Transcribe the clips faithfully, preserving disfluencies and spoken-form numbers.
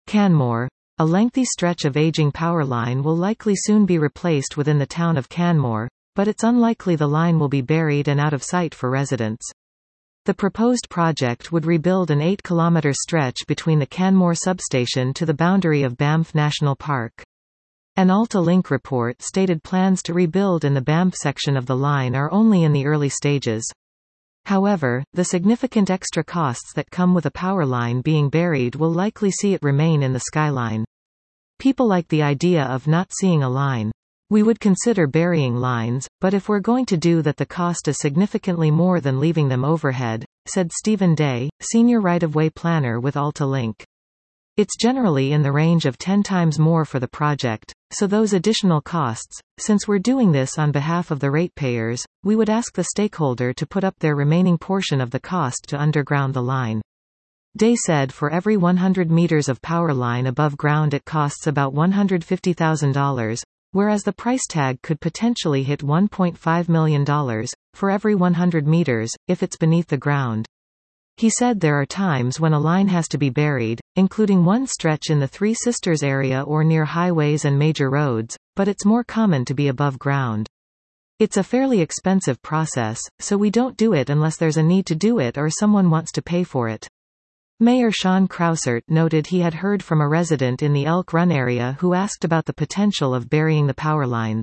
Canmore. A lengthy stretch of aging power line will likely soon be replaced within the town of Canmore, but it's unlikely the line will be buried and out of sight for residents. The proposed project would rebuild an eight kilometer stretch between the Canmore substation to the boundary of Banff National Park. An Alta Link report stated plans to rebuild in the Banff section of the line are only in the early stages. However, the significant extra costs that come with a power line being buried will likely see it remain in the skyline. People like the idea of not seeing a line. We would consider burying lines, but if we're going to do that the cost is significantly more than leaving them overhead, said Stephen Day, senior right-of-way planner with Alta Link. It's generally in the range of ten times more for the project, so those additional costs, since we're doing this on behalf of the ratepayers, we would ask the stakeholder to put up their remaining portion of the cost to underground the line. Day said for every one hundred meters of power line above ground it costs about one hundred fifty thousand dollars, whereas the price tag could potentially hit one point five million dollars, for every one hundred meters, if it's beneath the ground. He said there are times when a line has to be buried, including one stretch in the Three Sisters area or near highways and major roads, but it's more common to be above ground. It's a fairly expensive process, so we don't do it unless there's a need to do it or someone wants to pay for it. Mayor Sean Krausert noted he had heard from a resident in the Elk Run area who asked about the potential of burying the power lines.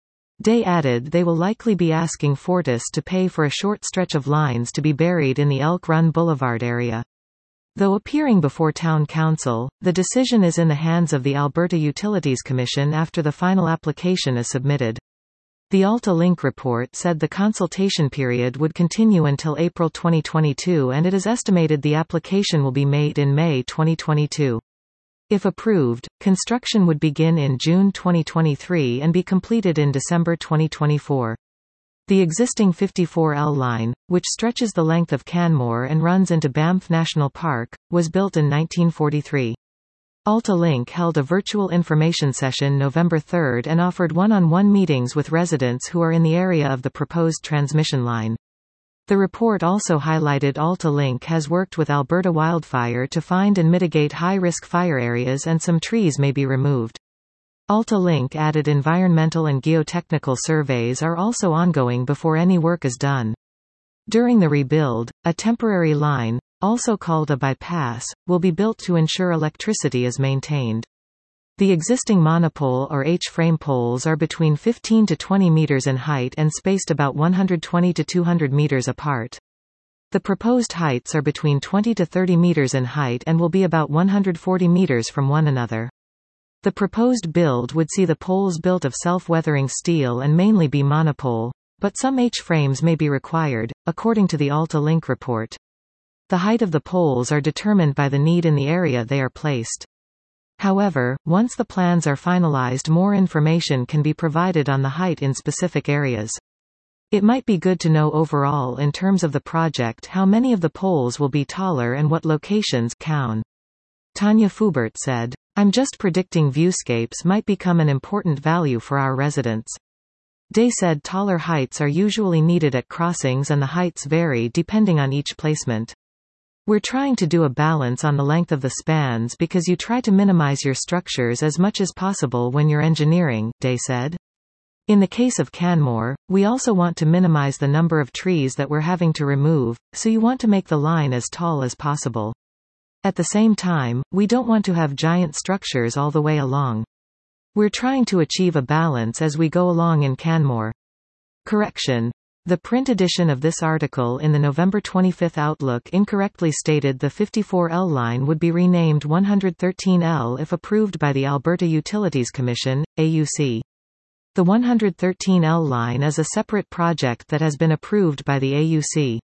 Day added they will likely be asking Fortis to pay for a short stretch of lines to be buried in the Elk Run Boulevard area. Though appearing before Town Council, the decision is in the hands of the Alberta Utilities Commission after the final application is submitted. The Alta Link report said the consultation period would continue until April twenty twenty-two and it is estimated the application will be made in May twenty twenty-two. If approved, construction would begin in June twenty twenty-three and be completed in December twenty twenty-four. The existing fifty-four L line, which stretches the length of Canmore and runs into Banff National Park, was built in nineteen forty-three. Alta Link held a virtual information session November third and offered one-on-one meetings with residents who are in the area of the proposed transmission line. The report also highlighted Alta Link has worked with Alberta Wildfire to find and mitigate high-risk fire areas and some trees may be removed. Alta Link added environmental and geotechnical surveys are also ongoing before any work is done. During the rebuild, a temporary line, also called a bypass, will be built to ensure electricity is maintained. The existing monopole or H-frame poles are between fifteen to twenty meters in height and spaced about one hundred twenty to two hundred meters apart. The proposed heights are between twenty to thirty meters in height and will be about one hundred forty meters from one another. The proposed build would see the poles built of self-weathering steel and mainly be monopole, but some H-frames may be required, according to the Alta Link report. The height of the poles are determined by the need in the area they are placed. However, once the plans are finalized, more information can be provided on the height in specific areas. It might be good to know overall in terms of the project how many of the poles will be taller and what locations count. Tanya Fubert said, "I'm just predicting viewscapes might become an important value for our residents." Day said taller heights are usually needed at crossings and the heights vary depending on each placement. We're trying to do a balance on the length of the spans because you try to minimize your structures as much as possible when you're engineering, Day said. In the case of Canmore, we also want to minimize the number of trees that we're having to remove, so you want to make the line as tall as possible. At the same time, we don't want to have giant structures all the way along. We're trying to achieve a balance as we go along in Canmore. Correction. The print edition of this article in the November twenty-fifth Outlook incorrectly stated the fifty-four L line would be renamed one hundred thirteen L if approved by the Alberta Utilities Commission, A U C. The one hundred thirteen L line is a separate project that has been approved by the A U C.